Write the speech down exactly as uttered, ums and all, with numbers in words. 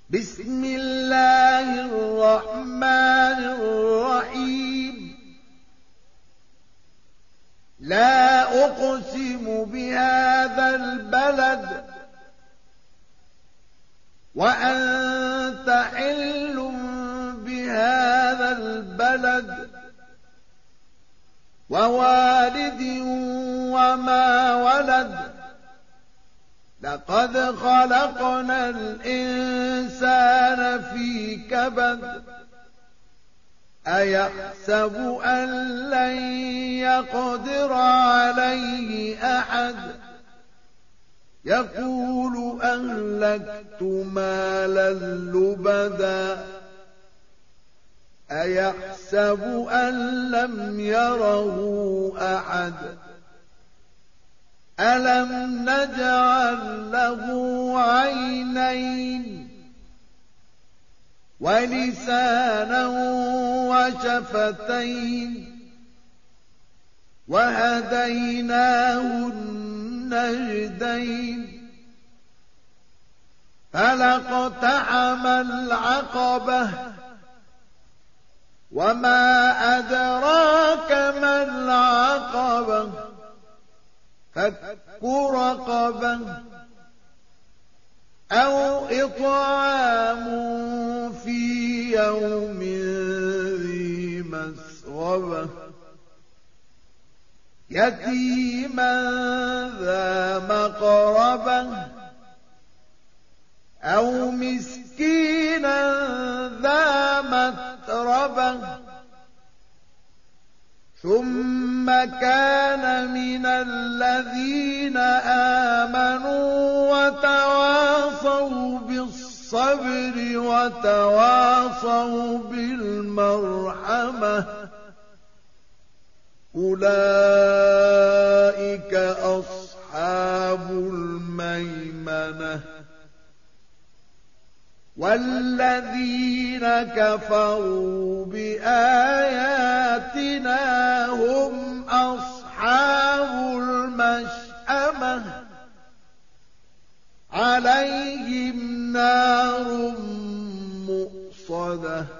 بسم الله الرحمن الرحيم لا أقسم بهذا البلد وأنت حل بهذا البلد ووالد وما ولد لقد خلقنا الإنسان في كبد أيحسب أن لن يقدر عليه أحد يقول أهلكت مالا لبدا أيحسب أن لم يره أحد ألم نجعل له عينين ولسانا وشفتين وهديناه النجدين فلاقتحم العقبة وما أدراك ما العقبة فك رقبة أو إطعام في يوم ذي مسغبة يتيما ذا مقربة أو مسكينا ذا متربة ثم كان من الذين آمنوا وتواصوا بالصبر وتواصوا بالمرحمة أولئك أصحاب الميمنة والذين كفروا بآياتنا هم أصحاب المشأمة عليهم نار مؤصدة